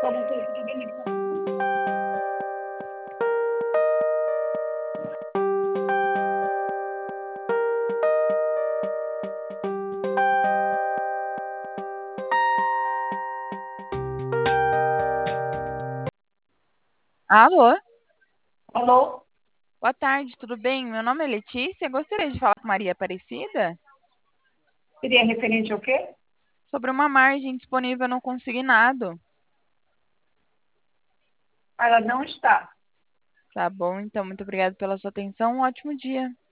Como tudo bem? Alô, Alô? boa tarde, tudo bem? Meu nome é Letícia. Gostaria de falar com Maria Aparecida Seria referente ao quê? sobre uma margem disponível no consignado. Ela não está. Tá bom, então, muito obrigada pela sua atenção. Um ótimo dia.